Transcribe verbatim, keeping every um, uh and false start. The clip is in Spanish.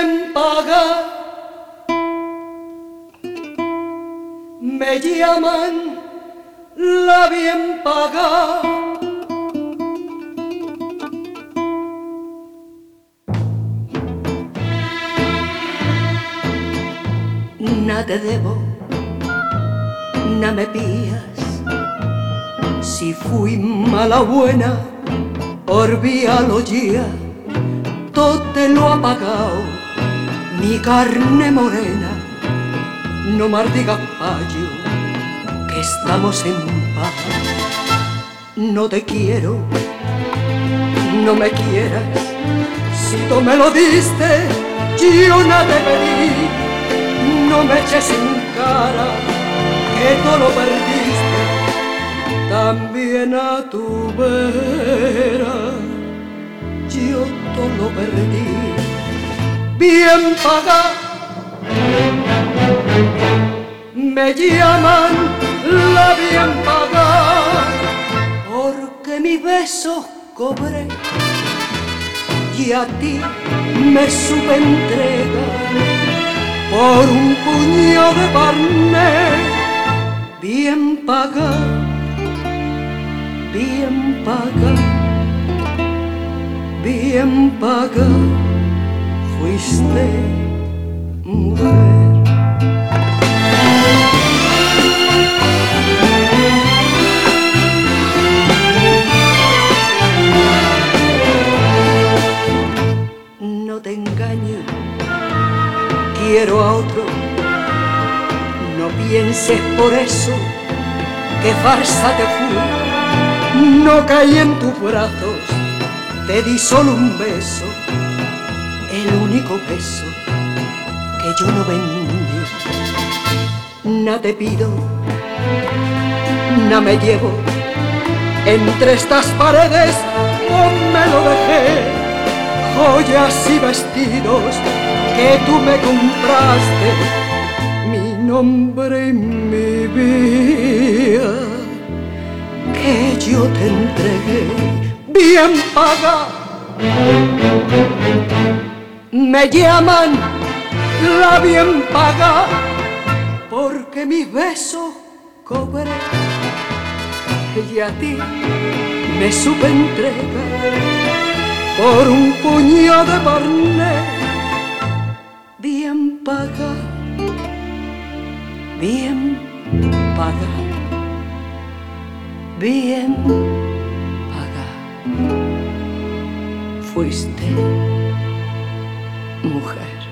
bien paga. Me llaman la bien paga. Na te debo, na me pías. Si fui mala o buena, orvíalo ya. Todo te lo ha pagado mi carne morena. No mardigas payo, que estamos en paz. No te quiero, no me quieras. Si tú me lo diste, yo no te pedí. No me eches en cara que tú lo perdiste. También a tu vera yo todo lo perdí. Bien paga. Me llaman la bien paga, porque mis besos cobré y a ti me supe entregar por un puñado de carne. Bien paga, bien paga, bien paga, fuiste mujer. No te engaño, quiero a otro. No pienses por eso que farsa te fui. No caí en tus brazos, te di solo un beso, el único beso que yo no vendí. Na te pido, na me llevo. Entre estas paredes no me lo dejé. Joyas y vestidos que tú me compraste, mi nombre y mi vida que yo te entregué. Bien paga. Me llaman la bien paga, porque mis besos cobré y a ti me supe entregar por un puñado de carne. Bien paga, bien paga, bien paga, fuiste mujer.